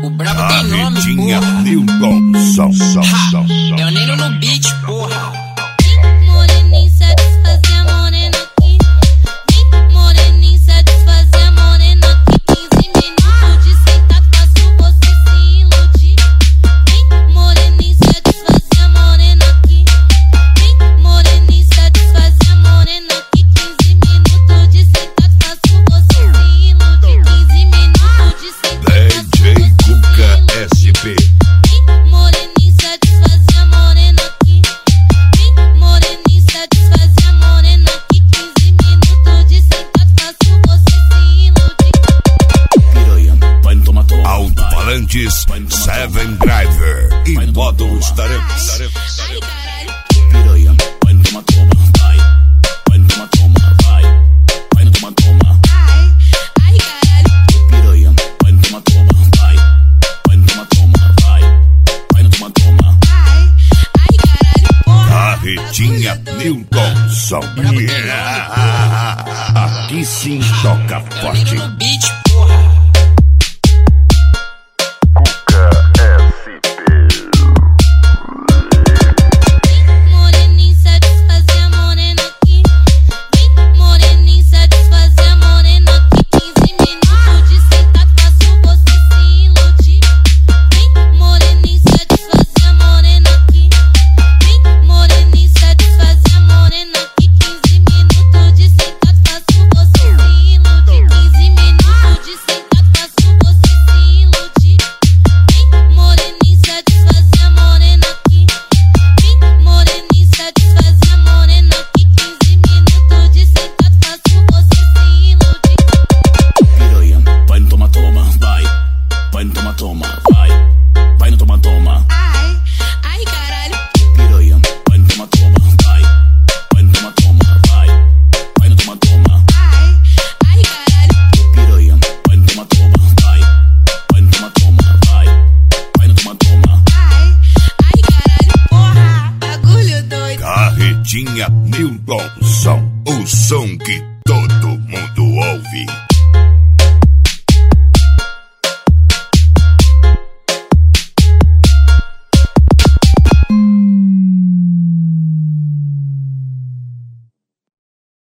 O brabo tem nome, Carretinha porra. Newton, É o Neno no beat, porra. Moreninho satisfazer a morena aqui. Moreninho satisfazer a morena aqui. 15 minutos de sentado faço você se iludir. Moreninho satisfazer a morena aqui. Moreninho satisfazer a morena aqui. 15 minutos de sentado faço você se iludir. 15 minutos de sentado DJ Cuca SP. Moreninho satisfazer a morena aqui. Moreninho satisfazer a morena aqui. 15 minutos de sentado faço você se iludir. Piranha, vai no toma-toma. Alto-falantes, Seven Driver e modo Starams. Ai, caralho. Piranha, vai no toma-toma. Vai no toma-toma. Vai no toma-toma. Ai, caralho. Piranha, vai no toma-toma. Vai no toma-toma. Vai no toma-toma. Ai, caralho. Porra. Carretinha Newton, aqui sim toca É o forte. Neno no beat, porra. Moreninho satisfazer a morena aqui. Moreninho satisfazer a morena aqui. 15 minutos de sentado faço você se iludir. Moreninho satisfazer a morena aqui. Moreninho satisfazer a morena aqui. 15 minutos de sentado faço você se iludir. 15 minutos de sentado faço você se iludir. Moreninho satisfazer a morena aqui. Moreninho satisfazer a morena aqui. 15 minutos de sentado faço você se iludir. Piranha, vai no toma-toma. Vai no toma-toma. Vai no toma-toma. Ai, caralho. Piranha, vai no toma-toma. Vai no toma-toma. Vai no toma-toma. Ai, caralho. Piranha, vai no toma-toma. Vai no toma-toma. Vai no toma-toma. Ai, caralho. Porra, bagulho doido. Carretinha Newton, o som que todo mundo ouve.